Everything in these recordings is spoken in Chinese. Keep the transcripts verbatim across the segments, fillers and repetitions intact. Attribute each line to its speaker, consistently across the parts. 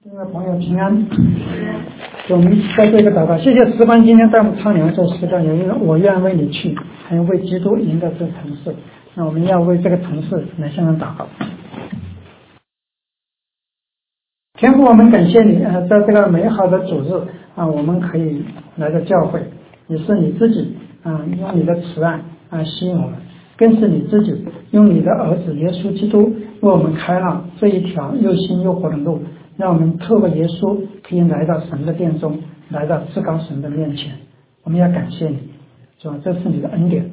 Speaker 1: 各位朋友平安，我们在这个祷告，谢谢石班今天带我们唱两首诗歌，有一个我愿为你去，还有为基督赢得这城市。那我们要为这个城市来向上祷告。天父，我们感谢你，呃，在这个美好的主日啊，我们可以来到教会，也是你自己啊，用你的慈爱啊吸引我们，更是你自己用你的儿子耶稣基督为我们开了这一条又新又活的路，让我们透过耶稣可以来到神的殿中，来到至高神的面前。我们要感谢你，是吧？这是你的恩典。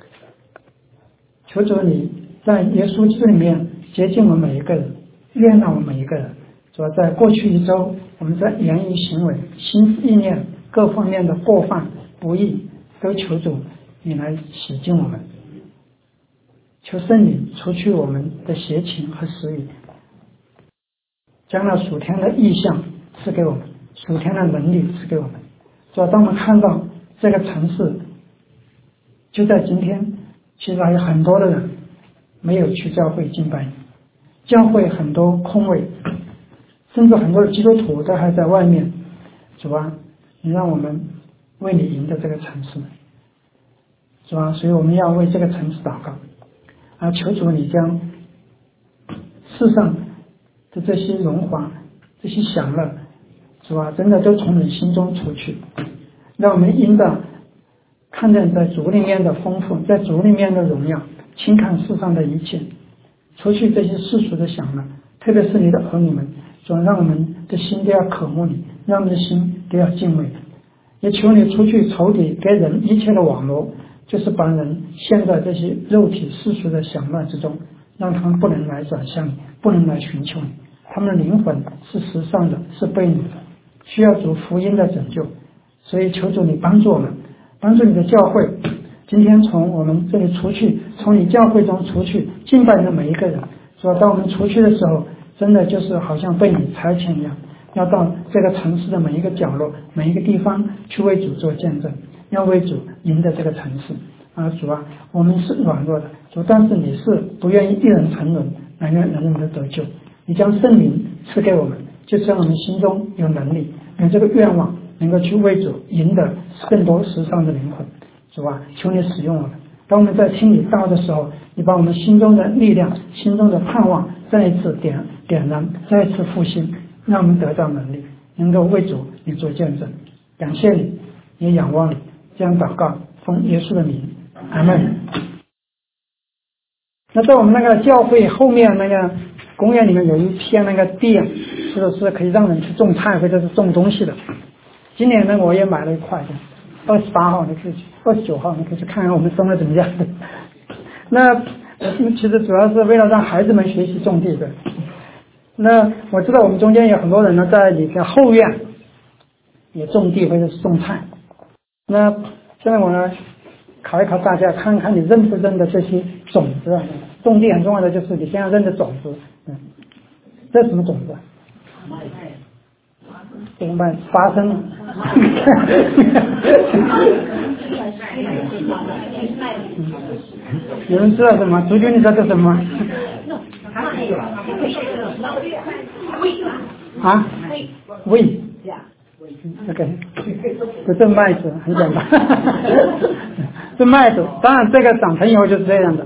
Speaker 1: 求主你在耶稣基督里面接近我们每一个人，悦纳我们每一个人。主要在过去一周，我们在言语行为、心思意念各方面的过犯不义，都求主你来洗净我们。求圣灵除去我们的邪情和私欲，将那属天的意象赐给我们，属天的能力赐给我们。主要当我们看到这个城市就在今天，其实还有很多的人没有去教会敬拜你，教会很多空位，甚至很多的基督徒都还在外面。主啊，你让我们为你赢得这个城市，主啊，所以我们要为这个城市祷告啊，求主你将世上的这些荣华、这些享乐，主啊，真的都从你心中除去，让我们赢得看见在主里面的丰富，在主里面的荣耀，轻看世上的一切，除去这些世俗的享乐，特别是你的儿女们，主啊，让我们的心都要渴慕你，让我们的心都要敬畏你。也求你除去仇敌给人一切的网络，就是把人陷在这些肉体世俗的享乐之中，让他们不能来转向你，不能来寻求你。他们的灵魂是时尚的，是被掳的，需要主福音的拯救。所以求主你帮助我们，帮助你的教会，今天从我们这里出去，从你教会中出去敬拜的每一个人，说当我们出去的时候，真的就是好像被你差遣一样，要到这个城市的每一个角落、每一个地方去为主做见证，要为主赢得这个城市啊！主啊，我们是软弱的，主，但是你是不愿意一人沉沦，乃愿人人都得救。你将圣灵赐给我们，就是让我们心中有能力，有这个愿望，能够去为主赢得更多时尚的灵魂。主啊，求你使用我们。当我们在听你道的时候，你把我们心中的力量、心中的盼望再一次点点燃，再一次复兴，让我们得到能力，能够为主你做见证。感谢你，也仰望你，这样祷告，奉耶稣的名，阿们。那在我们那个教会后面那个公园里面有一片那个地，就是可以让人去种菜或者是种东西的。今年呢，我也买了一块的，二十八号你可以去，二十九号你可以去看看我们种的怎么样的。那其实主要是为了让孩子们学习种地的。那我知道我们中间有很多人呢，在你的后院也种地或者是种菜。那现在我呢考一考大家，看看你认不认得这些种子啊？种地很重要的就是你先要认得种子。嗯，这是什么种子？怎么办？发生。有人知道什么？足球你知道这是什么？啊？胃。OK， 这这麦子很简单。这麦子，当然这个长成以后就是这样的。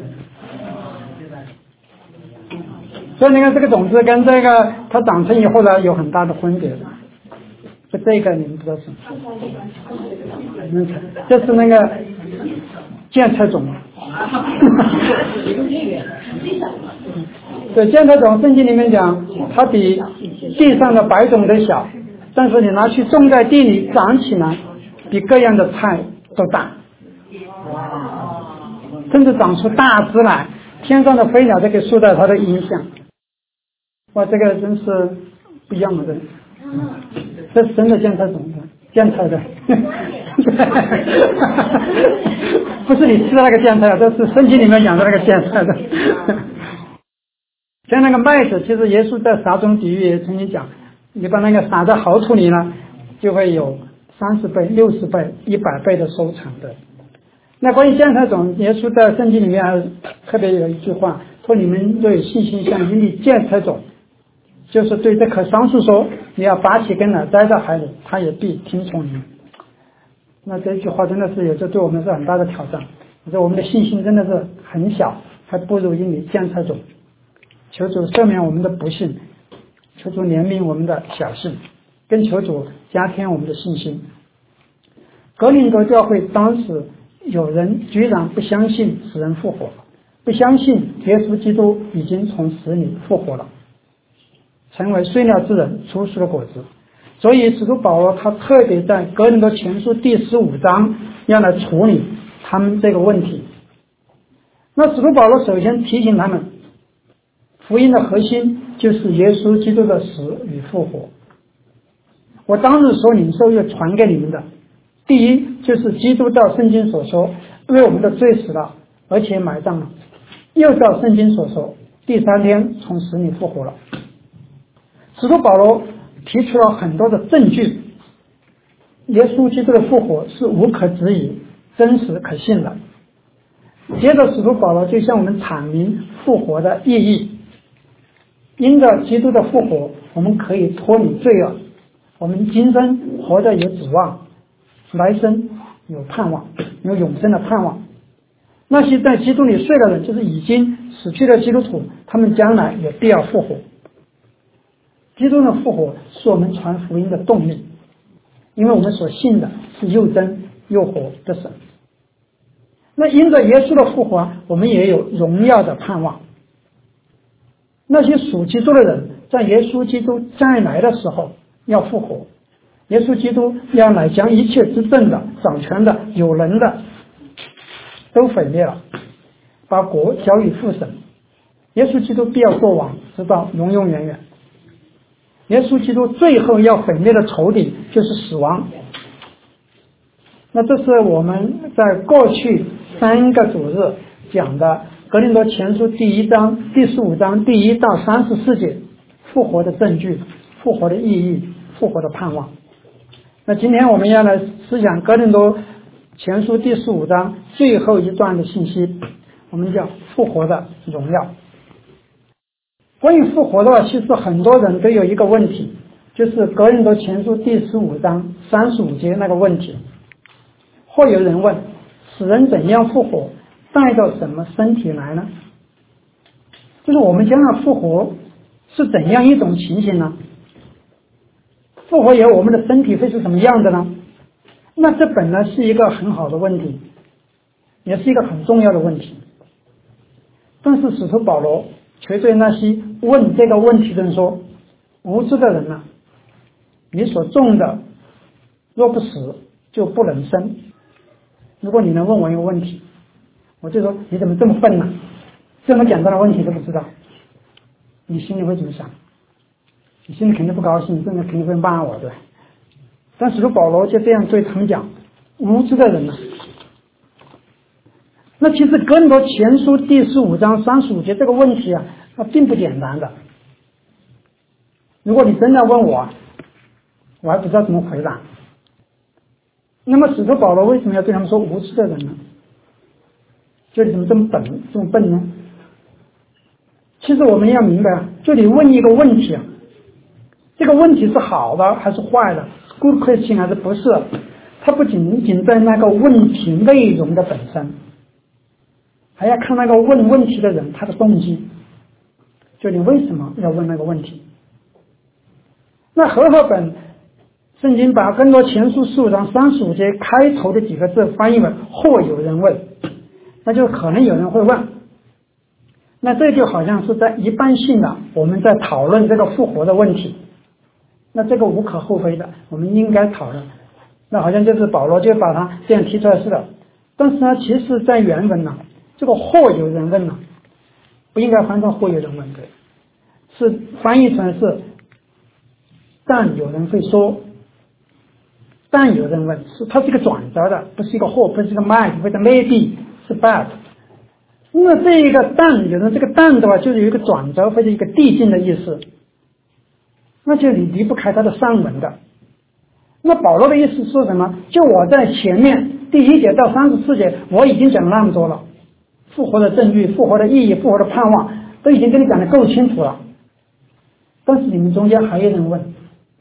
Speaker 1: 所以你看这个种子跟这个它长成以后呢有很大的分别的。就这个你们知道什么？这是那个芥菜种。对，芥菜种圣经里面讲，它比地上的白种的小，但是你拿去种在地里长起来，比各样的菜都大，甚至长出大枝来，天上的飞鸟都可以受到它的影响。哇，这个真是不一样的。这是真的芥菜种子，芥菜的。不是你吃的那个芥菜，这是圣经里面讲的那个芥菜的。像那个麦子，其实耶稣在撒种比喻也曾经讲，你把那个撒在好土里呢，就会有三十倍、六十倍、一百倍的收成的。那关于芥菜种，耶稣在圣经里面还特别有一句话，说你们若有信心像一粒芥菜种，就是对这棵桑树说， 你要拔起根来栽在海里，他也必听从你们。那这句话真的是有时候对我们是很大的挑战。我说我们的信心真的是很小，还不如一粒芥菜种。求主赦免我们的不幸，求主怜悯我们的小信，更求主加添我们的信心。格林多教会当时有人居然不相信死人复活，不相信耶稣基督已经从死里复活了，成为睡了之人出世的果子。所以使徒保罗他特别在格林多前书第十五章要来处理他们这个问题。那使徒保罗首先提醒他们，福音的核心就是耶稣基督的死与复活。我当日所领受又传给你们的，第一就是基督照圣经所说为我们的罪死了，而且埋葬了，又照圣经所说第三天从死里复活了。使徒保罗提出了很多的证据，耶稣基督的复活是无可置疑、真实可信的。接着使徒保罗就向我们阐明复活的意义。因着基督的复活，我们可以脱离罪恶，我们今生活得有指望，来生有盼望，有永生的盼望。那些在基督里睡的人，就是已经死去的基督徒，他们将来也必要复活。基督的复活是我们传福音的动力，因为我们所信的是又真又活的神。那因着耶稣的复活，我们也有荣耀的盼望。那些属基督的人，在耶稣基督再来的时候要复活，耶稣基督要来将一切执政的、掌权的、有能的都毁灭了，把国交与父神。耶稣基督必要做王，直到永永远远。耶稣基督最后要毁灭的仇敌就是死亡。那这是我们在过去三个主日讲的格林多前书第一章、第十五章第一到三十四节复活的证据、复活的意义、复活的盼望。那今天我们要来思想格林多前书第十五章最后一段的信息，我们叫复活的荣耀。关于复活的话，其实很多人都有一个问题，就是格林多前书第十五章三十五节那个问题。或有人问，死人怎样复活，带到什么身体来呢？就是我们将来复活是怎样一种情形呢？复活以后我们的身体会是什么样的呢？那这本来是一个很好的问题，也是一个很重要的问题。但是使徒保罗却对那些问这个问题的人说，无知的人啊，你所种的若不死就不能生。如果你能问我一个问题，我就说你怎么这么笨呢？这么简单的问题都不知道，你心里会怎么想？你心里肯定不高兴，甚至肯定会骂我，对吧？但使徒保罗就这样对他们讲，无知的人呢、啊？那其实哥林多前书第十五章三十五节这个问题啊，它并不简单的。如果你真的问我，我还不知道怎么回答。那么使徒保罗为什么要对他们说无知的人呢？就你怎么这么笨这么笨呢？其实我们要明白，就你问一个问题啊，这个问题是好的还是坏的， good question 还是不是，它不仅仅在那个问题内容的本身，还要看那个问问题的人他的动机，就你为什么要问那个问题。那和合本圣经把更多前书十五章三十五节开头的几个字翻译为或有人问，那就可能有人会问，那这就好像是在一般性的我们在讨论这个复活的问题，那这个无可厚非的，我们应该讨论，那好像就是保罗就把它这样提出来似的。但是呢，其实在原文呢，这个或有人问呢，不应该翻成或有人问，对，是翻译成是但有人会说，但有人问，是它是一个转折的，不是一个或，不是一个 might 或者 maybe， 是 but。那这一个但有人这个但的话，就是有一个转折或者一个递进的意思，那就离离不开它的上文的。那保罗的意思是什么？就我在前面第一节到三十四节我已经讲那么多了，复活的证据、复活的意义、复活的盼望都已经跟你讲得够清楚了，但是你们中间还有人问，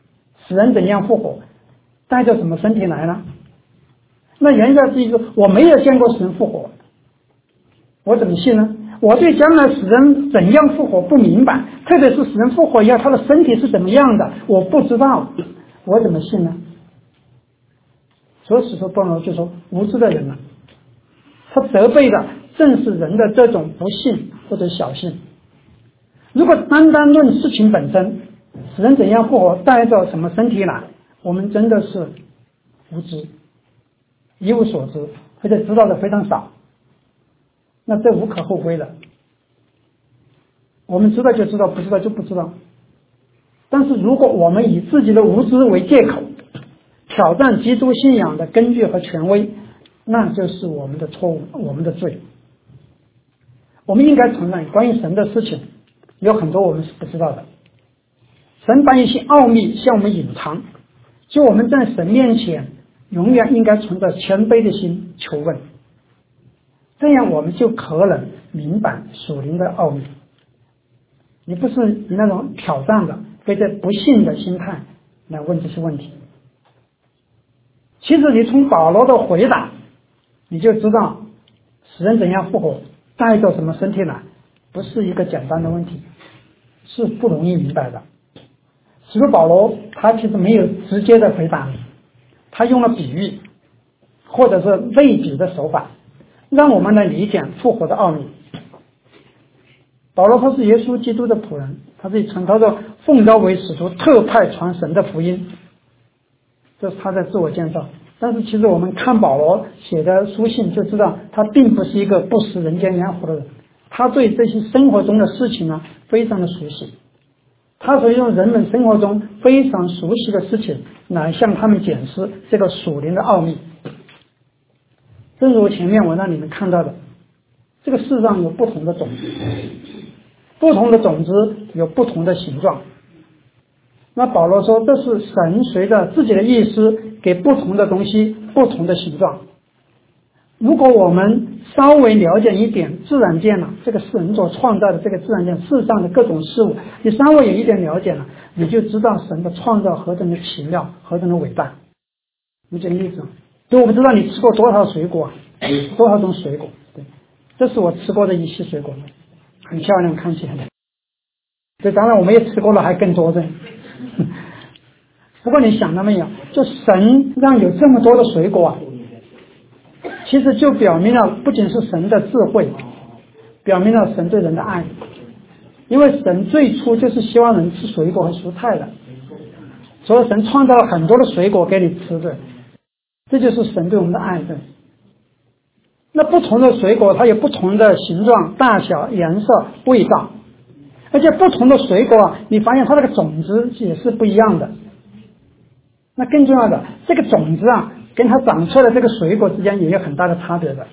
Speaker 1: 死人怎样复活，带着什么身体来呢？那言下之意是我没有见过死人复活，我怎么信呢？我对将来死人怎样复活不明白，特别是死人复活以后他的身体是怎么样的，我不知道，我怎么信呢？所以使徒保罗就说无知的人呢、啊，他责备的正是人的这种不信或者小信。如果单单论事情本身，死人怎样复活，带着什么身体来，我们真的是无知，一无所知，或者知道的非常少，那这无可厚非的。我们知道就知道，不知道就不知道。但是如果我们以自己的无知为借口，挑战基督信仰的根据和权威，那就是我们的错误，我们的罪。我们应该承认，关于神的事情有很多我们是不知道的。神把一些奥秘向我们隐藏，就我们在神面前永远应该存着谦卑的心求问，这样我们就可能明白属灵的奥秘。你不是以那种挑战的或者不信的心态来问这些问题。其实你从保罗的回答你就知道死人怎样复活，带着什么身体来，不是一个简单的问题，是不容易明白的。使徒保罗他其实没有直接的回答，他用了比喻或者是类比的手法，让我们来理解复活的奥秘。保罗他是耶稣基督的仆人，他自己承担着奉召为使徒，特派传神的福音，这是他在自我介绍。但是其实我们看保罗写的书信就知道，他并不是一个不食人间烟火的人，他对这些生活中的事情呢非常的熟悉，他所用人们生活中非常熟悉的事情来向他们解释这个属灵的奥秘。正如前面我让你们看到的，这个世上有不同的种子，不同的种子有不同的形状。那保罗说，这是神随着自己的意思给不同的东西不同的形状。如果我们稍微了解一点自然界呢，这个神所创造的这个自然界世上的各种事物，你稍微有一点了解了，你就知道神的创造何等的奇妙，何等的伟大。你举个例子，就我不知道你吃过多少水果，多少种水果，对，这是我吃过的一些水果，很漂亮，看起来的。这当然我们也吃过了，还更多的。不过你想到没有，就神让有这么多的水果啊，其实就表明了不仅是神的智慧，表明了神对人的爱。因为神最初就是希望人吃水果和蔬菜的，所以神创造了很多的水果给你吃的，这就是神对我们的爱的。那不同的水果它有不同的形状、大小、颜色、味道，而且不同的水果啊，你发现它那个种子也是不一样的。那更重要的，这个种子啊跟它长出来的这个水果之间也有很大的差别的。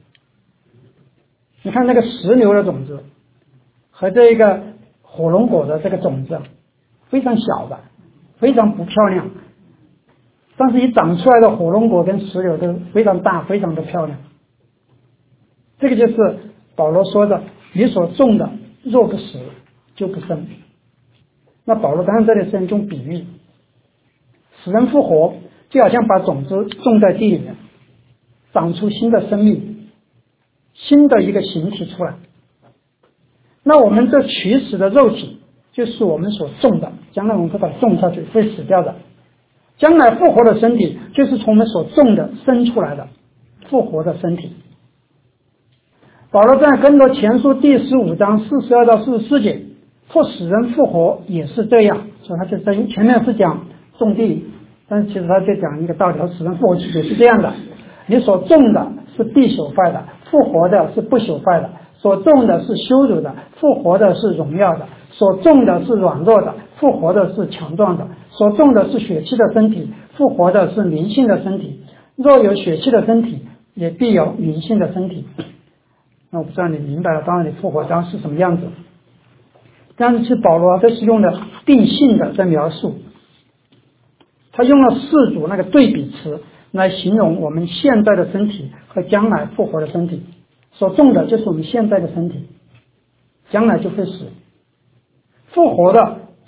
Speaker 1: 你看那个石榴的种子和这个火龙果的这个种子非常小的，非常不漂亮，但是一长出来的火龙果跟石榴都非常大，非常的漂亮。这个就是保罗说的，你所种的若不死就不生。那保罗当然这里是用比喻，死人复活就好像把种子种在地里面，长出新的生命，新的一个形体出来。那我们这取死的肉体就是我们所种的，将来我们会把它种下去，会死掉的。将来复活的身体就是从我们所种的生出来的复活的身体。保罗在哥林多前书第十五章四十二到四十四节说死人复活也是这样，所以他就在前面是讲种地，但是其实他就讲一个道理，死人复活也是这样的，你所种的是必朽坏的，复活的是不朽坏的，所种的是羞辱的，复活的是荣耀的，所种的是软弱的，复活的是强壮的，所种的是血气的身体，复活的是灵性的身体。若有血气的身体，也必有灵性的身体。那我不知道你明白了，当然你复活章是什么样子。但是其实保罗这是用了定性的在描述，他用了四组那个对比词来形容我们现在的身体和将来复活的身体。所种的就是我们现在的身体，将来就会死；复活的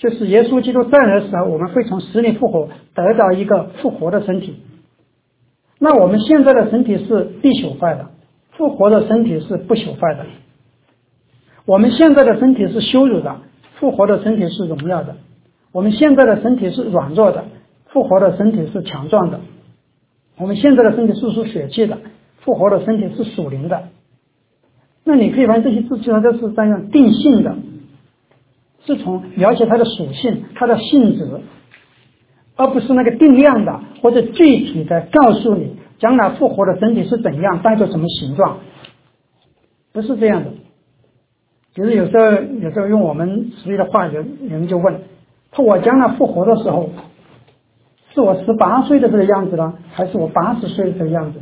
Speaker 1: 就是耶稣基督再来的时候，我们会从死里复活，得到一个复活的身体。那我们现在的身体是必朽坏的，复活的身体是不朽坏的。我们现在的身体是羞辱的，复活的身体是荣耀的。我们现在的身体是软弱的，复活的身体是强壮的。我们现在的身体是属血气的，复活的身体是属灵的。那你可以发现这些字其实都是这样定性的，是从描写它的属性、它的性质，而不是那个定量的或者具体的告诉你将来复活的身体是怎样，带着什么形状，不是这样的。其实有时候有时候用我们实际的话，有人就问他，我将来复活的时候，是我十八岁的这个样子呢，还是我八十岁的这个样子？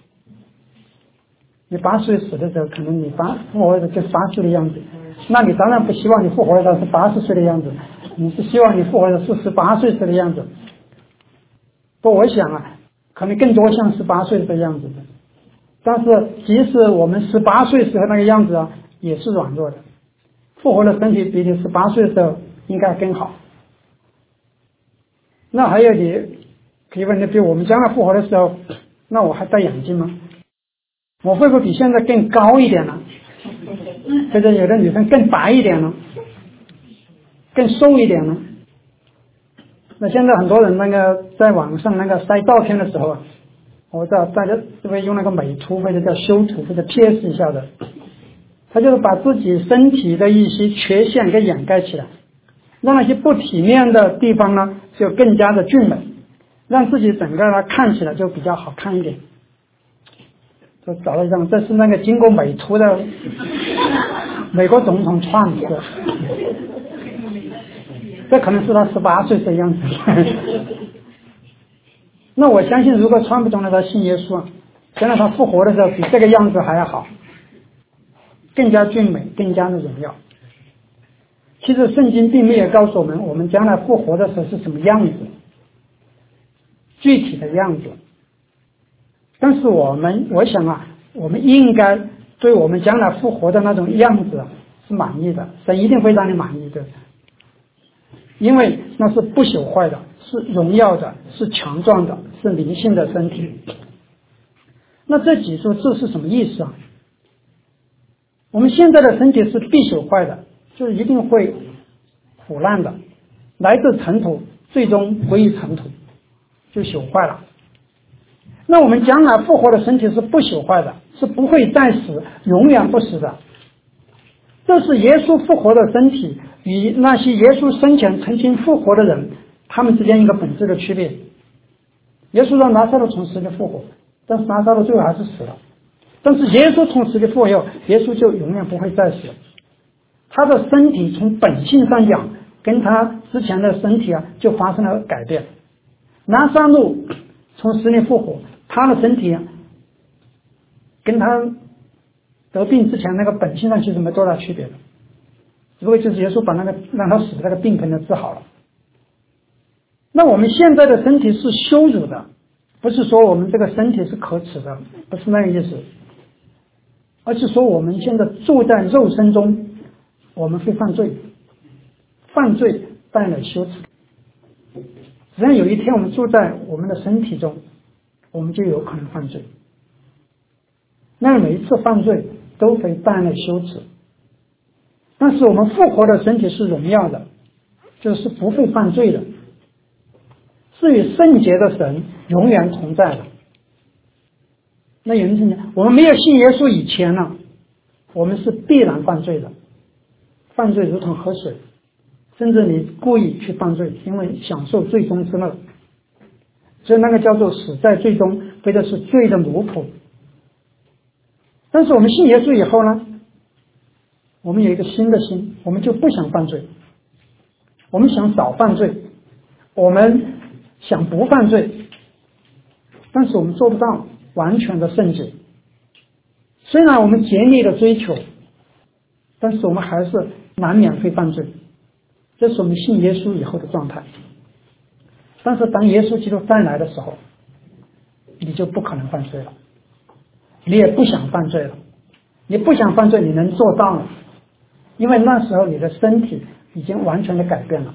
Speaker 1: 你八十岁死的时候，可能你八复活的就是八十岁的样子，那你当然不希望你复活的是八十岁的样子，你是希望你复活的是十八岁时的样子。不，我想啊，可能更多像十八岁的样子的。但是即使我们十八岁时候那个样子啊，也是软弱的。复活的身体比你十八岁的时候应该更好。那还有你可以问你，比如我们将来复活的时候，那我还戴眼镜吗？我会不会比现在更高一点呢？或者有的女生更白一点呢？更瘦一点呢？那现在很多人那个在网上那个晒照片的时候啊，我知道大家是会用那个美图或者叫修图或者 P S 一下的，他就是把自己身体的一些缺陷给掩盖起来，让那些不体面的地方呢就更加的俊美，让自己整个呢看起来就比较好看一点。就找了一张，这是那个经过美图的美国总统创的，这可能是他十八岁的样子。那我相信如果川普总统他信耶稣，将来他复活的时候比这个样子还要好，更加俊美，更加的荣耀。其实圣经并没有告诉我们我们将来复活的时候是什么样子，具体的样子。但是我们我想啊，我们应该对我们将来复活的那种样子是满意的，神一定会让你满意的，因为那是不朽坏的，是荣耀的，是强壮的，是灵性的身体。那这几组字是什么意思啊？我们现在的身体是必朽坏的，就是一定会腐烂的，来自尘土，最终归于尘土，就朽坏了。那我们将来复活的身体是不朽坏的，是不会再死，永远不死的。这是耶稣复活的身体与那些耶稣生前曾经复活的人他们之间一个本质的区别。耶稣让拿撒勒从死里复活，但是拿撒勒最后还是死了。但是耶稣从死里复活以后，耶稣就永远不会再死。他的身体从本性上讲跟他之前的身体啊就发生了改变。拿撒勒从死里复活，他的身体啊跟他得病之前那个本性上其实没多大区别的，只不过就是耶稣把那个让他死的那个病可能治好了。那我们现在的身体是羞辱的，不是说我们这个身体是可耻的，不是那个意思，而是说我们现在住在肉身中，我们会犯罪，犯罪带来羞耻。只要有一天我们住在我们的身体中，我们就有可能犯罪。那每一次犯罪都会带来羞耻，但是我们复活的身体是荣耀的，就是不会犯罪的，是与圣洁的神永远同在的。那有人讲，我们没有信耶稣以前呢，我们是必然犯罪的，犯罪如同喝水，甚至你故意去犯罪，因为享受罪中之乐，所以那个叫做死在罪中，或者是罪的奴仆。但是我们信耶稣以后呢，我们有一个新的心，我们就不想犯罪，我们想少犯罪，我们想不犯罪，但是我们做不到完全的圣洁。虽然我们竭力的追求，但是我们还是难免会犯罪，这是我们信耶稣以后的状态。但是当耶稣基督再来的时候，你就不可能犯罪了，你也不想犯罪了。你不想犯罪，你能做到了，因为那时候你的身体已经完全的改变了，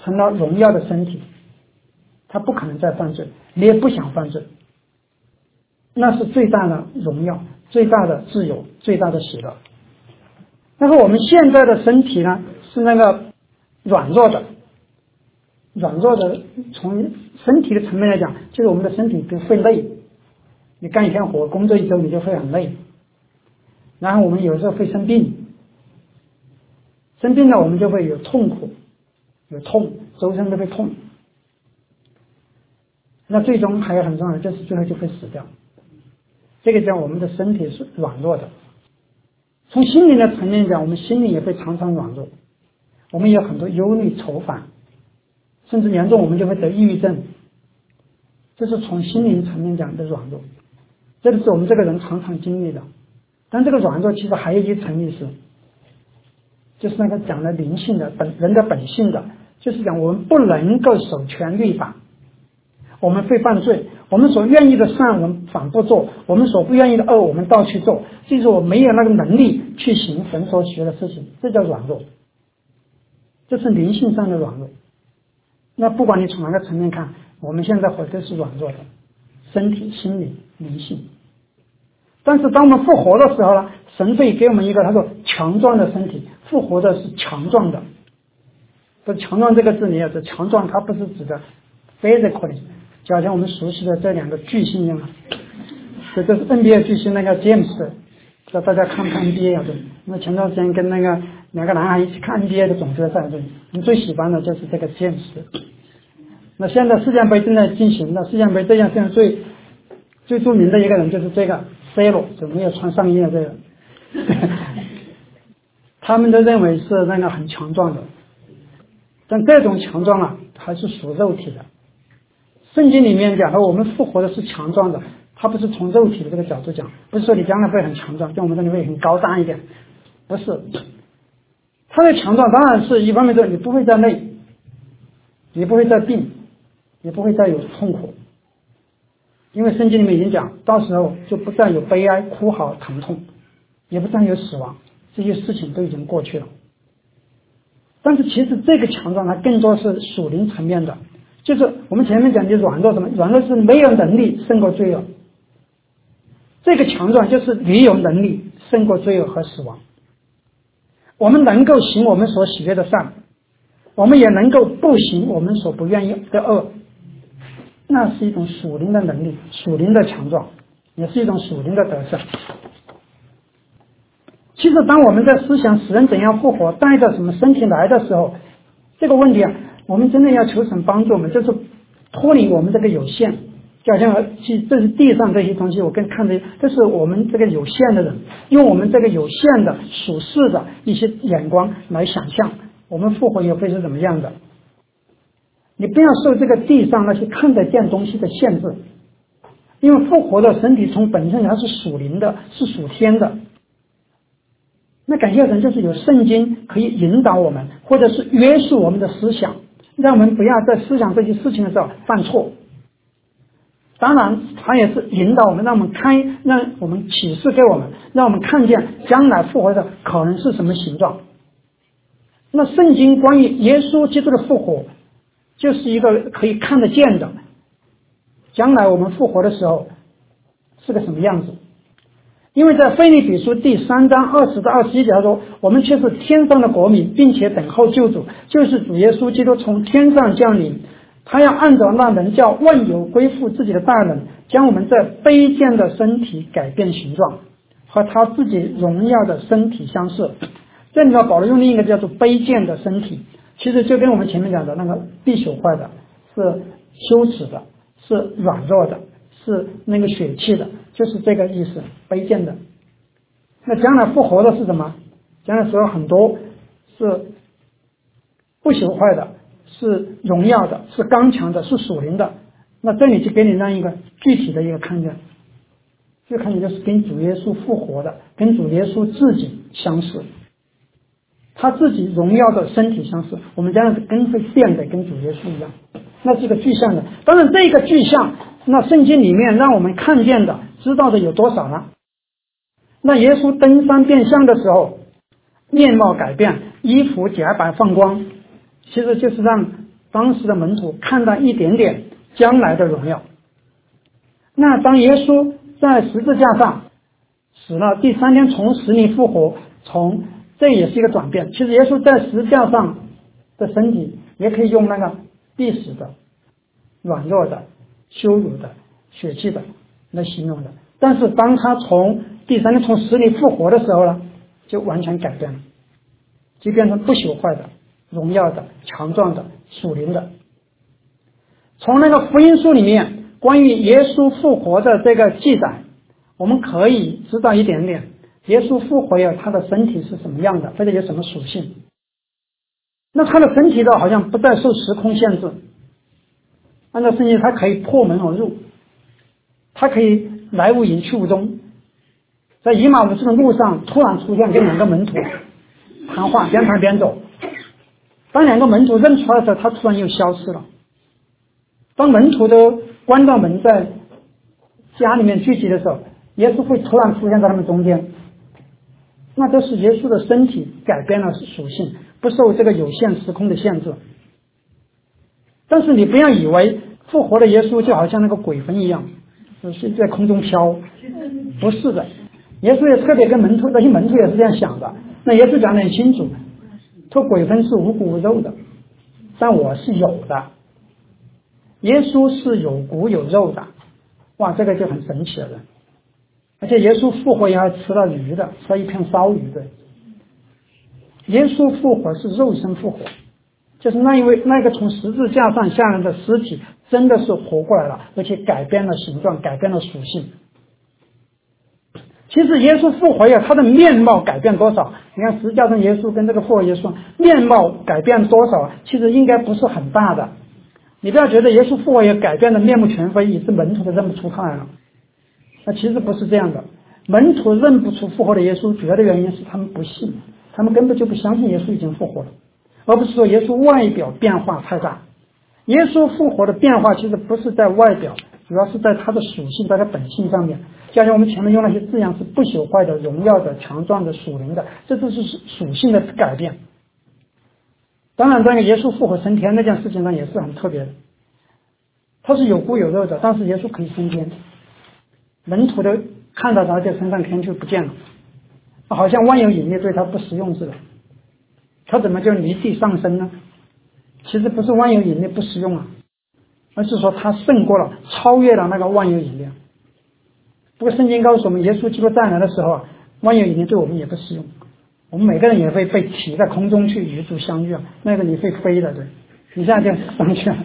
Speaker 1: 成了荣耀的身体，他不可能再犯罪，你也不想犯罪，那是最大的荣耀，最大的自由，最大的喜乐。但是我们现在的身体呢，是那个软弱的，软弱的，从身体的层面来讲，就是我们的身体会累，你干一天活，工作一周你就会很累，然后我们有时候会生病，生病了我们就会有痛苦，有痛，周身都会痛，那最终还有很重要的就是最后就会死掉，这个叫我们的身体是软弱的。从心灵的层面讲，我们心灵也会常常软弱，我们有很多忧虑愁烦，甚至严重我们就会得抑郁症，这是从心灵层面讲的软弱，这个是我们这个人常常经历的。但这个软弱其实还有一层意思，就是那个讲的灵性的本人的本性的，就是讲我们不能够守全律法，我们会犯罪，我们所愿意的善我们反不做，我们所不愿意的恶我们倒去做，就是我没有那个能力去行神所许的事情，这叫软弱，这是灵性上的软弱。那不管你从哪个层面看，我们现在活的是软弱的，身体、心理、灵性。但是当我们复活的时候呢，神会给我们一个他说强壮的身体，复活的是强壮的，不是强壮这个字你也知道，强壮它不是指的 physically， 就好像我们熟悉的这两个巨星一样，这这是 N B A 巨星那个 James， 不知道大家看不看 N B A 啊？对，因为前段时间跟那个两个男孩一起看 N B A 的总决赛，对，我们最喜欢的就是这个 James。那现在世界杯正在进行的，世界杯这样现在最最著名的一个人就是这个 C 罗，就没有穿上衣的这个，他们都认为是那个很强壮的，但这种强壮啊，还是属肉体的。圣经里面讲的，我们复活的是强壮的，它不是从肉体的这个角度讲，不是说你将来会很强壮，像我们这里会很高大一点，不是。它的强壮当然是一方面说你不会再累，你不会再病，也不会再有痛苦，因为圣经里面已经讲，到时候就不再有悲哀、哭嚎、疼痛，也不再有死亡，这些事情都已经过去了。但是其实这个强壮它更多是属灵层面的，就是我们前面讲的软弱什么，软弱是没有能力胜过罪恶，这个强壮就是你有能力胜过罪恶和死亡。我们能够行我们所喜悦的善，我们也能够不行我们所不愿意的恶，那是一种属灵的能力，属灵的强壮，也是一种属灵的得胜。其实当我们在思想死人怎样复活，带着什么身体来的时候，这个问题啊，我们真的要求神帮助我们，就是脱离我们这个有限，就好像这是地上这些东西，我跟看着这是我们这个有限的人，用我们这个有限的属世的一些眼光来想象我们复活也会是怎么样的。你不要受这个地上那些看得见东西的限制，因为复活的身体从本身它是属灵的，是属天的。那感谢神，就是有圣经可以引导我们，或者是约束我们的思想，让我们不要在思想这些事情的时候犯错。当然他也是引导我们，让我们看，让我们启示给我们，让我们看见将来复活的可能是什么形状。那圣经关于耶稣基督的复活就是一个可以看得见的，将来我们复活的时候是个什么样子。因为在腓立比书第三章二十到二十一节说，我们却是天上的国民，并且等候救主，就是主耶稣基督从天上降临，他要按照那能叫万有归附自己的大能，将我们这卑贱的身体改变形状，和他自己荣耀的身体相似。这里呢，保罗用另一个叫做卑贱的身体，其实就跟我们前面讲的那个必朽坏的，是羞耻的，是软弱的，是那个血气的，就是这个意思，卑贱的。那将来复活的是什么？将来时候很多是不朽坏的，是荣耀的，是刚强的，是属灵的。那这里就给你让一个具体的一个看见，这个看见就是跟主耶稣复活的，跟主耶稣自己相似，他自己荣耀的身体相似，我们将来跟会变得跟主耶稣一样，那是个具象的。当然这个具象，那圣经里面让我们看见的知道的有多少呢？那耶稣登山变相的时候，面貌改变，衣服洁白放光，其实就是让当时的门徒看到一点点将来的荣耀。那当耶稣在十字架上死了，第三天从死里复活，从这也是一个转变。其实耶稣在十字架上的身体也可以用那个必死的、软弱的、羞辱的、血气的来形容的，但是当他从第三天从死里复活的时候呢，就完全改变了，就变成不朽坏的、荣耀的、强壮的、属灵的。从那个福音书里面关于耶稣复活的这个记载，我们可以知道一点点耶稣复活了他的身体是什么样的，或者有什么属性。那他的身体呢，好像不再受时空限制，按照圣经他可以破门而入，他可以来无影去无踪，在以马忤斯的路上突然出现，跟两个门徒谈话，边谈边走。当两个门徒认出来的时候，他突然又消失了。当门徒都关到门在家里面聚集的时候，耶稣会突然出现在他们中间。那都是耶稣的身体改变了属性，不受这个有限时空的限制。但是你不要以为复活的耶稣就好像那个鬼魂一样，是在空中飘，不是的。耶稣也特别跟门徒，那些门徒也是这样想的。那耶稣讲得很清楚，说鬼魂是无骨无肉的，但我是有的。耶稣是有骨有肉的，哇，这个就很神奇了。而且耶稣复活也还吃了鱼的，吃了一片烧鱼的。耶稣复活是肉身复活，就是那一位那个从十字架上下来的尸体真的是活过来了，而且改变了形状，改变了属性。其实耶稣复活呀，他的面貌改变多少？你看十字架上耶稣跟这个复活耶稣面貌改变多少？其实应该不是很大的。你不要觉得耶稣复活也改变了面目全非，以致门徒都认不出他来了。那其实不是这样的。门徒认不出复活的耶稣，主要的原因是他们不信，他们根本就不相信耶稣已经复活了，而不是说耶稣外表变化太大。耶稣复活的变化其实不是在外表，主要是在他的属性，在他本性上面。就像我们前面用那些字样是不朽坏的、荣耀的、强壮的、属灵的，这都是属性的改变。当然这个耶稣复活升天那件事情上也是很特别的，他是有骨有肉的，但是耶稣可以升天，门徒都看到他就升上天就不见了，好像万有引力对他不实用似的。他怎么就离地上升呢？其实不是万有引力不实用啊，而是说他胜过了，超越了那个万有引力。不过圣经告诉我们，耶稣基督再来的时候啊，万有引力对我们也不适用，我们每个人也会被提在空中去与主相遇啊，那个你会飞的，对，你现在就上去了。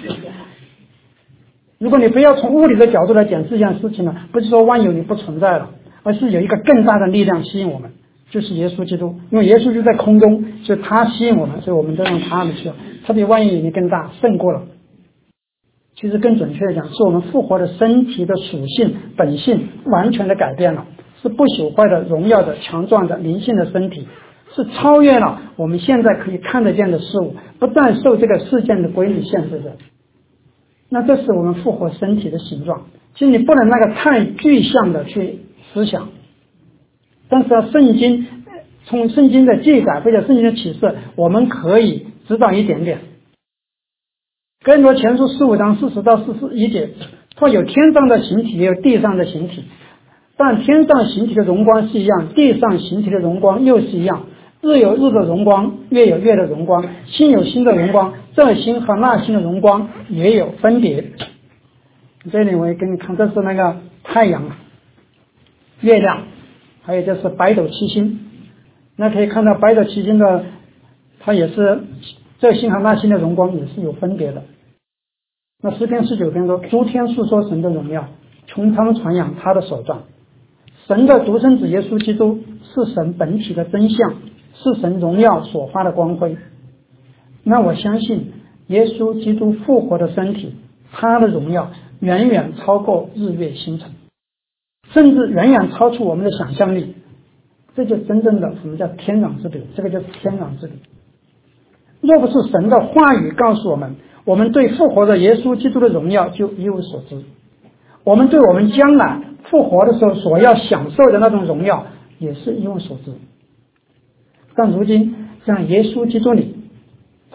Speaker 1: 如果你不要从物理的角度来讲这件事情呢，不是说万有你不存在了，而是有一个更大的力量吸引我们，就是耶稣基督。因为耶稣就在空中，所以他吸引我们，所以我们都让他们去了，他比万有引力更大，胜过了。其实更准确的讲，是我们复活的身体的属性本性完全的改变了，是不朽坏的、荣耀的、强壮的灵性的身体，是超越了我们现在可以看得见的事物，不再受这个事件的规律限制的。那这是我们复活身体的形状。其实你不能那个太具象的去思想，但是啊，圣经从圣经的记载或者圣经的启示，我们可以知道一点点。哥林多前书十五章四十到四十一节说，有天上的形体，也有地上的形体，但天上形体的荣光是一样，地上形体的荣光又是一样。日有日的荣光，月有月的荣光，星有星的荣光，这星和那星的荣光也有分别。这里我也给你看，这是那个太阳、月亮，还有就是北斗七星。那可以看到北斗七星的，它也是这星和那星的荣光也是有分别的。那诗篇十九篇说，诸天述说神的荣耀，穹苍传扬他的手段。神的独生子耶稣基督是神本体的真相，是神荣耀所发的光辉。那我相信耶稣基督复活的身体，他的荣耀远远超过日月星辰，甚至远远超出我们的想象力。这就真正的什么叫天壤之别，这个就是天壤之别。若不是神的话语告诉我们，我们对复活的耶稣基督的荣耀就一无所知，我们对我们将来复活的时候所要享受的那种荣耀也是一无所知。但如今在耶稣基督里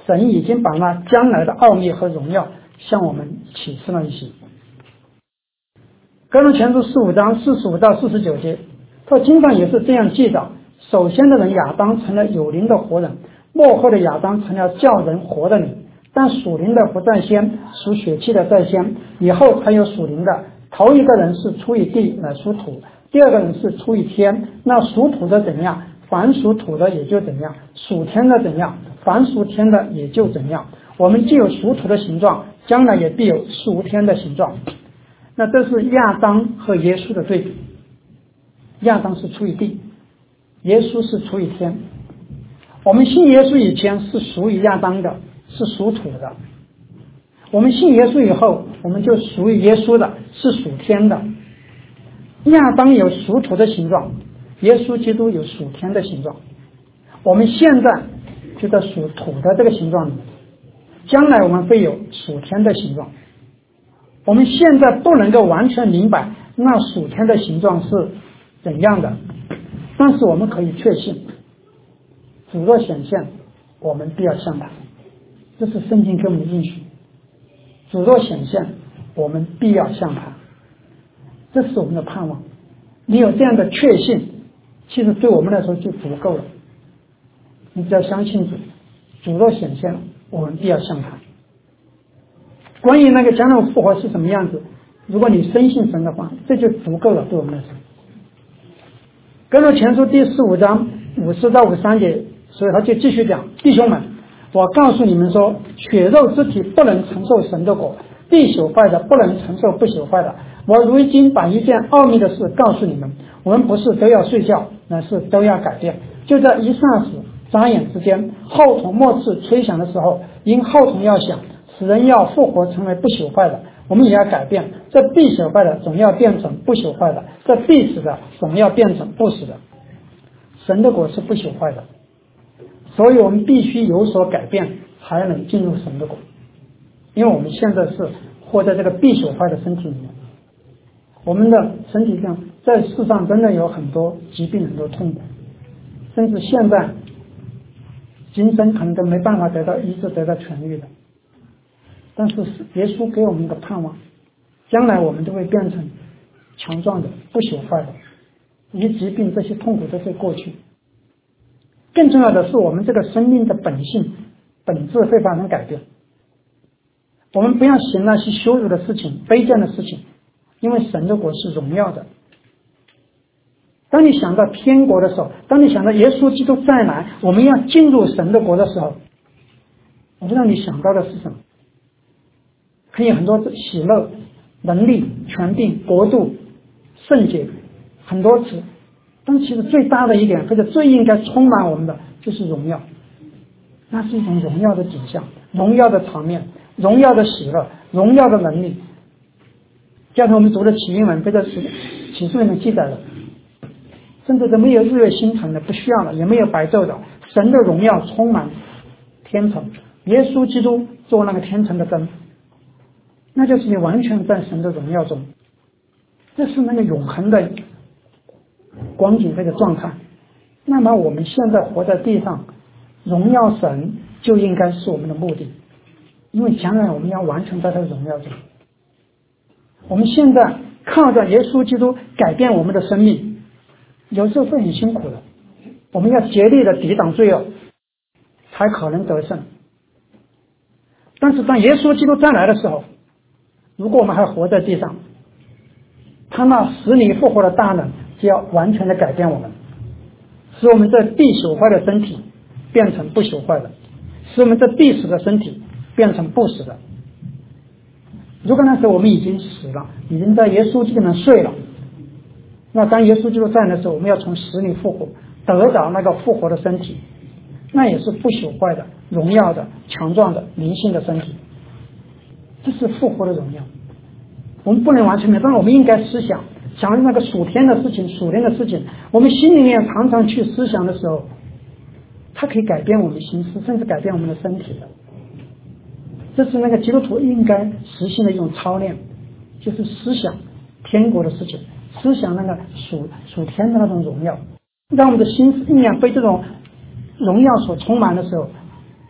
Speaker 1: 神已经把那将来的奥秘和荣耀向我们启示了一些。哥林多前书十五章四十五到四十九节，他经常也是这样记载：首先的人亚当成了有灵的活人，末后的亚当成了叫人活的灵。但属灵的不在先，属血气的在先，以后才有属灵的。头一个人是出于地，乃属土；第二个人是出于天。那属土的怎样，凡属土的也就怎样；属天的怎样，凡属天的也就怎样。我们既有属土的形状，将来也必有属天的形状。那这是亚当和耶稣的对比。亚当是出于地，耶稣是出于天。我们信耶稣以前是属于亚当的，是属土的。我们信耶稣以后，我们就属于耶稣的，是属天的。亚当有属土的形状，耶稣基督有属天的形状。我们现在就在属土的这个形状里，将来我们会有属天的形状。我们现在不能够完全明白那属天的形状是怎样的，但是我们可以确信，主若显现，我们必要向他。这是圣经给我们的应许。主若显现，我们必要向他。这是我们的盼望。你有这样的确信，其实对我们来说就足够了。你只要相信主，主若显现，我们必要向他。关于那个将来复活是什么样子，如果你深信神的话，这就足够了，对我们来说。哥林多前书第十五章五十到五十三节，所以他就继续讲：弟兄们，我告诉你们说，血肉之体不能承受神的果，必朽坏的不能承受不朽坏的。我如今把一件奥秘的事告诉你们，我们不是都要睡觉，乃是都要改变。就在一霎时眨眼之间，号筒末次吹响的时候，因号筒要响，使人要复活成为不朽坏的，我们也要改变。这必朽坏的总要变成不朽坏的，这必死的总要变成不死的。神的果是不朽坏的，所以我们必须有所改变，才能进入神的国。因为我们现在是活在这个必朽坏的身体里面，我们的身体上在世上真的有很多疾病，很多痛苦，甚至现在今生可能都没办法得到医治，得到痊愈的。但是耶稣给我们一个盼望，将来我们都会变成强壮的，不朽坏的，这些疾病这些痛苦都会过去。更重要的是，我们这个生命的本性本质会发生改变。我们不要行那些羞辱的事情，卑贱的事情，因为神的国是荣耀的。当你想到天国的时候，当你想到耶稣基督再来，我们要进入神的国的时候，我不知道你想到的是什么，可以很多喜乐、能力、权柄、国度、圣洁，很多词。但其实最大的一点，或者最应该充满我们的，就是荣耀。那是一种荣耀的景象，荣耀的场面，荣耀的喜乐，荣耀的能力。加上我们读的启应文，这个是启示里面记载的，甚至都没有日月星辰的，不需要了，也没有白昼的，神的荣耀充满天城，耶稣基督做那个天城的灯，那就是你完全在神的荣耀中，这是那个永恒的光景，这个状态。那么我们现在活在地上，荣耀神就应该是我们的目的，因为将来我们要完全在他的荣耀中。我们现在靠着耶稣基督改变我们的生命，有时候会很辛苦的，我们要竭力的抵挡罪恶，才可能得胜。但是当耶稣基督再来的时候，如果我们还活在地上，他那使你复活的大能就要完全的改变我们，使我们这必朽坏的身体变成不朽坏的，使我们这必死的身体变成不死的。如果那时候我们已经死了，已经在耶稣基督里面睡了，那当耶稣基督在的时候，我们要从死里复活，得到那个复活的身体，那也是不朽坏的、荣耀的、强壮的、灵性的身体。这是复活的荣耀。我们不能完全没有，但是我们应该思想想那个属天的事情、属灵的事情，我们心里面常常去思想的时候，它可以改变我们心思，甚至改变我们的身体的。这是那个基督徒应该实行的一种操练，就是思想天国的事情，思想那个属属天的那种荣耀，让我们的心思意念被这种荣耀所充满的时候，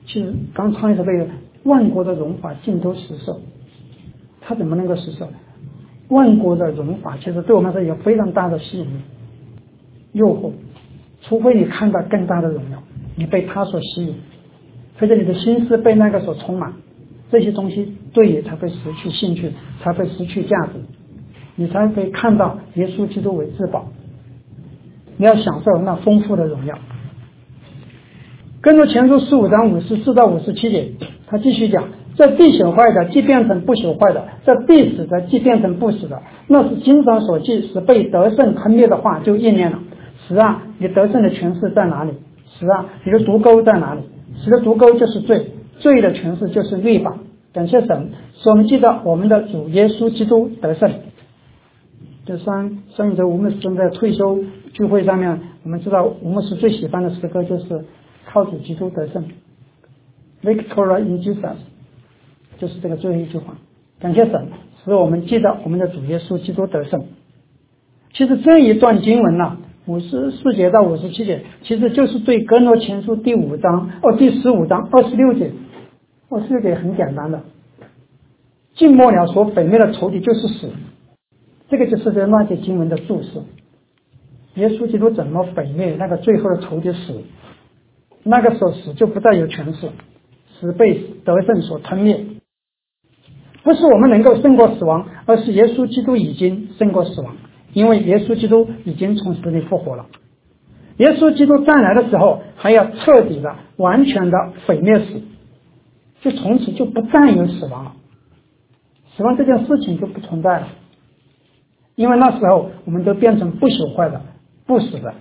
Speaker 1: 其实刚唱一首这个万国的荣华尽都实受，他怎么能够实受？万国的荣华其实对我们来说有非常大的吸引力、诱惑，除非你看到更大的荣耀，你被他所吸引，或者你的心思被那个所充满，这些东西对你才会失去兴趣，才会失去价值，你才会看到耶稣基督为至宝，你要享受那丰富的荣耀。跟着前书十五章五十四到五十七节，他继续讲，这必朽坏的既变成不朽坏的，这必死的既变成不死的，那是经上所记使被得胜吞灭的话就应验了。十啊，你得胜的权势在哪里？十啊，你的毒钩在哪里？十的毒钩就是罪，罪的权势就是律法。感谢神，使我们记得我们的主耶稣基督得胜。就上上一周吴牧师在退休聚会上面，我们知道吴牧师最喜欢的诗歌就是靠主基督得胜 Victory in Jesus， 就是这个最后一句话。感谢神，使我们记得我们的主耶稣基督得胜。其实这一段经文呢，五十四节到五十七节，其实就是对哥罗前书第五章哦第十五章二十六节，二十六节很简单的，尽末了所毁灭的仇敌就是死，这个就是对那些经文的注释。耶稣基督怎么毁灭那个最后的仇敌死？那个时候死就不再有权势，死被得胜所吞灭。不是我们能够胜过死亡，而是耶稣基督已经胜过死亡，因为耶稣基督已经从死里复活了。耶稣基督再来的时候，还要彻底的、完全的毁灭死，就从此就不再有死亡了，死亡这件事情就不存在了，因为那时候我们都变成不朽坏的、不死的。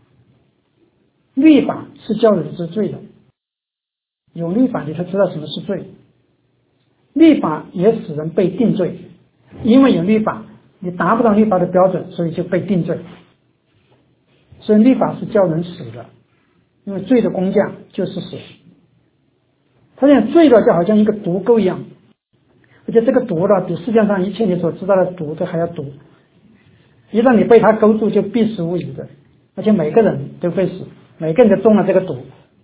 Speaker 1: 律法是叫人知罪的，有律法你才知道什么是罪。律法也使人被定罪，因为有律法，你达不到律法的标准，所以就被定罪。所以律法是叫人死的，因为罪的工价就是死。他讲罪的就好像一个毒钩一样，而且这个毒呢，比世界上一切你所知道的毒都还要毒。一旦你被它勾住，就必死无疑的，而且每个人都会死，每个人都中了这个毒。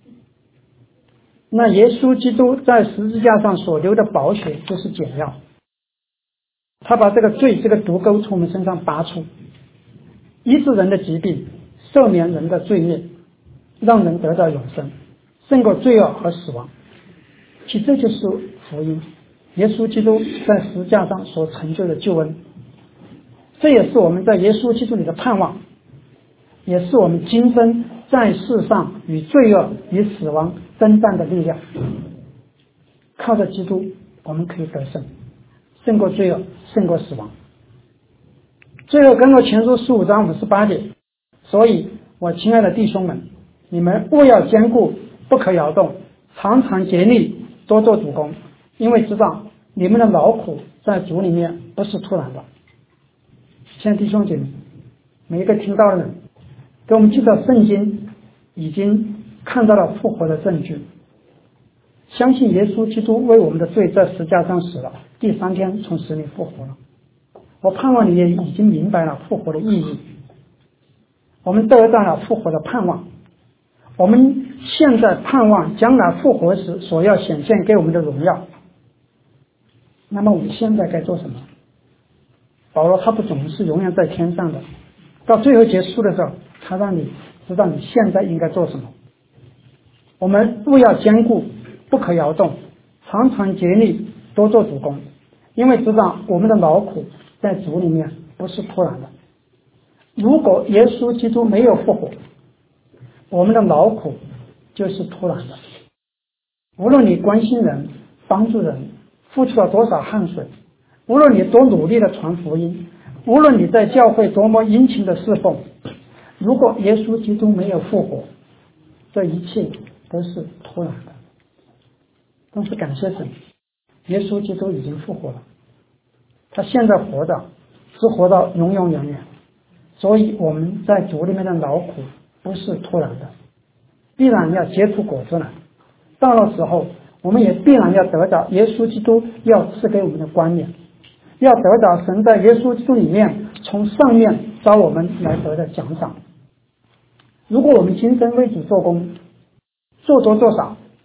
Speaker 1: 那耶稣基督在十字架上所流的宝血就是解药，他把这个罪这个毒钩从我们身上拔出，医治人的疾病，赦免人的罪孽，让人得到永生，胜过罪恶和死亡。其实这就是福音，耶稣基督在十字架上所成就的救恩，这也是我们在耶稣基督里的盼望，也是我们今生在世上与罪恶与死亡征战的力量。靠着基督我们可以得胜，胜过罪恶，胜过死亡。最后跟着前书十五章五十八节，所以我亲爱的弟兄们，你们务要坚固，不可摇动，常常竭力多做主工，因为知道你们的劳苦在主里面不是突然的。亲爱的弟兄姐妹，每一个听到的人给我们记得圣经已经看到了复活的证据，相信耶稣基督为我们的罪在十字架上死了，第三天从死里复活了。我盼望你也已经明白了复活的意义，我们得到了复活的盼望，我们现在盼望将来复活时所要显现给我们的荣耀。那么我们现在该做什么？保罗他不总是永远在天上的，到最后结束的时候，他让你知道你现在应该做什么。我们务要坚固，不可摇动，常常竭力多做主工，因为知道我们的劳苦在主里面不是突然的。如果耶稣基督没有复活，我们的劳苦就是突然的。无论你关心人、帮助人，付出了多少汗水，无论你多努力的传福音，无论你在教会多么殷勤的侍奉，如果耶稣基督没有复活，这一切都是突然的。但是感谢神，耶稣基督已经复活了，他现在活着，是活到永永远远。所以我们在主里面的劳苦不是突然的，必然要结出果子来。到了时候，我们也必然要得到耶稣基督要赐给我们的冠冕，要得到神在耶稣基督里面从上面招我们来得的奖赏。如果我们今生为主做工，做多做少，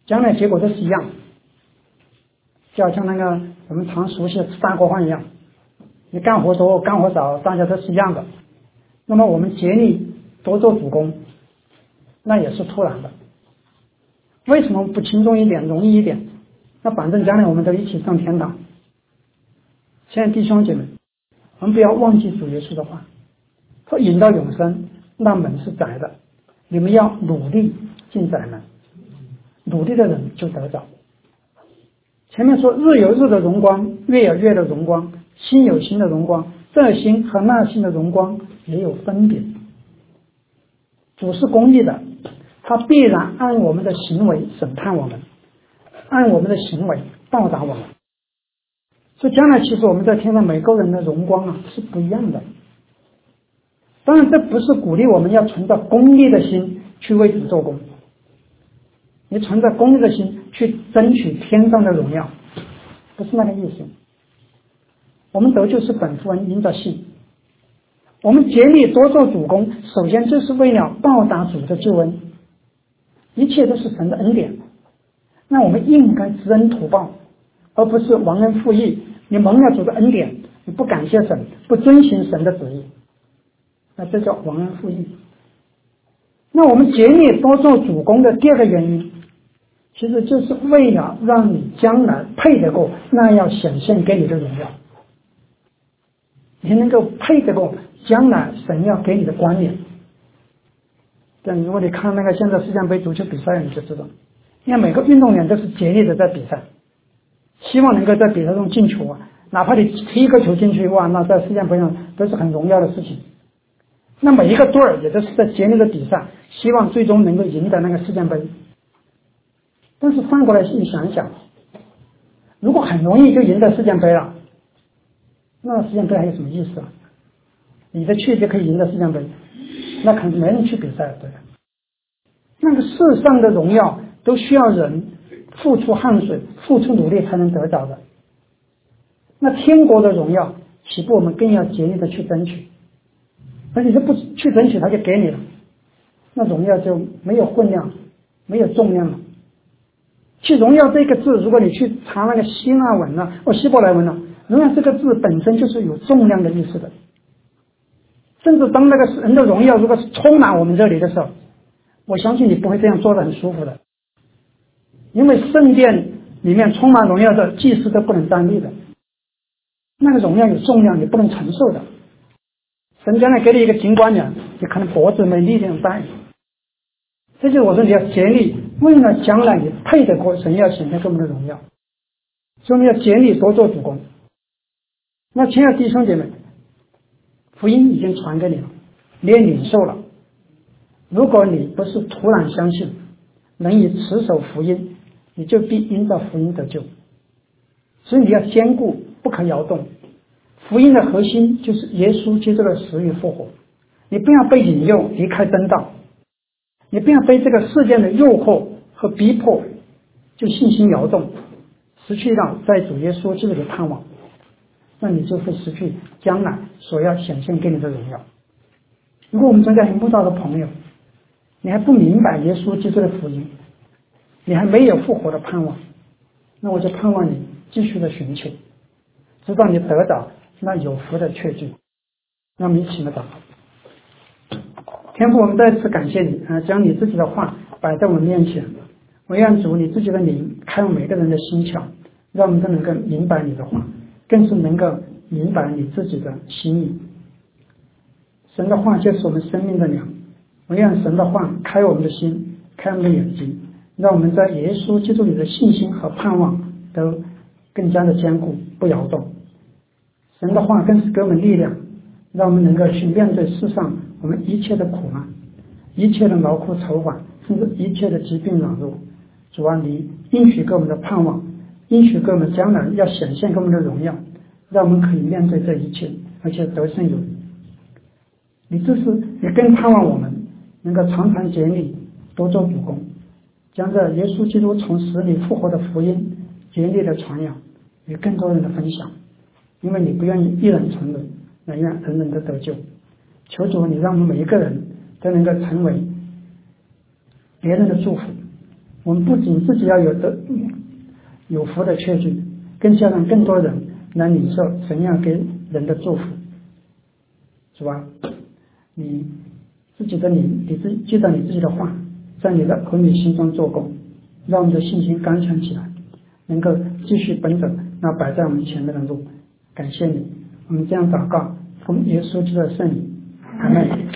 Speaker 1: 将来结果都是一样，就好像那个我们常熟悉的吃大锅饭一样，你干活多干活少大家都是一样的。那么我们竭力多做主公，那也是突然的。为什么不轻松一点容易一点？那反正将来我们都一起上天堂。亲爱的弟兄姐妹，我们不要忘记主耶稣的话，说引到永生那门是窄的，你们要努力进窄门，努力的人就得着。前面说日有日的荣光，月有月的荣光，星有星的荣光，这星和那星的荣光也有分别。主是公义的，他必然按我们的行为审判我们，按我们的行为报答我们。所以将来其实我们在天上每个人的荣光啊是不一样的。当然这不是鼓励我们要存着功利的心去为主做工，你存着功利的心去争取天上的荣耀，不是那个意思。我们得救是本乎恩，因着信。我们竭力多做主公，首先就是为了报答主的救恩，一切都是神的恩典。那我们应该知恩图报，而不是忘恩负义。你蒙了主的恩典，你不感谢神，不遵行神的旨意，那这叫忘恩负义。那我们竭力多做主公的第二个原因，其实就是为了让你将来配得过那要显现给你的荣耀，你能够配得过将来神要给你的冠冕。但如果你看那个现在世界杯足球比赛，你就知道，因为每个运动员都是竭力的在比赛，希望能够在比赛中进球啊，哪怕你踢一个球进去，哇，那在世界杯上都是很荣耀的事情。那每一个队儿也都是在竭力的比赛，希望最终能够赢得那个世界杯。但是反过来你想一想，如果很容易就赢得世界杯了，那世界杯还有什么意思啊？你的去就可以赢得世界杯，那可能没人去比赛了，对吧？那个世上的荣耀都需要人付出汗水、付出努力才能得着的。那天国的荣耀，岂不我们更要竭力的去争取？而你就不去争取，他就给你了，那荣耀就没有分量，没有重量了。去荣耀这个字，如果你去查那个希腊文呢、啊，或希伯来文呢、啊，荣耀这个字本身就是有重量的意思的。甚至当那个人的荣耀如果是充满我们这里的时候，我相信你不会这样做得很舒服的，因为圣殿里面充满荣耀的祭司都不能站立的，那个荣耀有重量，你不能承受的。神将来给你一个金冠冕，你可能脖子没力量戴。这就是我说你要竭力，为了将来你配得过神要显现给我们的荣耀，所以我们要竭力多做主公。那亲爱的弟兄姐妹，福音已经传给你了，你也领受了。如果你不是突然相信，能以持守福音，你就必因着福音得救。所以你要坚固，不可摇动。福音的核心就是耶稣接受了死与复活，你不要被引诱离开真道，你不要被这个世界的诱惑和逼迫就信心摇动，失去了在主耶稣基督的盼望，那你就会失去将来所要显现给你的荣耀。如果我们中间有慕道的朋友，你还不明白耶稣基督的福音，你还没有复活的盼望，那我就盼望你继续的寻求，直到你得到那有福的确据。让我们一起来祷告。天父，我们再次感谢你啊，将你自己的话摆在我们面前。我愿主你自己的灵开我们每个人的心窍，让我们都能够明白你的话，更是能够明白你自己的心意。神的话就是我们生命的粮，我愿神的话开我们的心，开我们的眼睛，让我们在耶稣基督里的信心和盼望都更加的坚固，不摇动。神的话更是给我们力量，让我们能够去面对世上我们一切的苦难，一切的劳苦愁烦，甚至一切的疾病软弱。主啊，你应许给我们的盼望，应许给我们将来要显现给我们的荣耀，让我们可以面对这一切，而且得胜有余。你这是也更盼望我们能够常常竭力多做主公，将这耶稣基督从死里复活的福音竭力的传扬，与更多人的分享。因为你不愿意一人沉沦，但愿人人都得救。求主你让我们每一个人都能够成为别人的祝福， 我们不仅自己要有的有福的确据，更是要让更多人来领受神要给人的祝福，是吧？你自己的你你自己记得你自己的话，在你的儿女心中做工，让我们的信心刚强起来，能够继续奔走那摆在我们前面的路。感谢你，我们这样祷告，奉耶稣基督的圣名，阿们。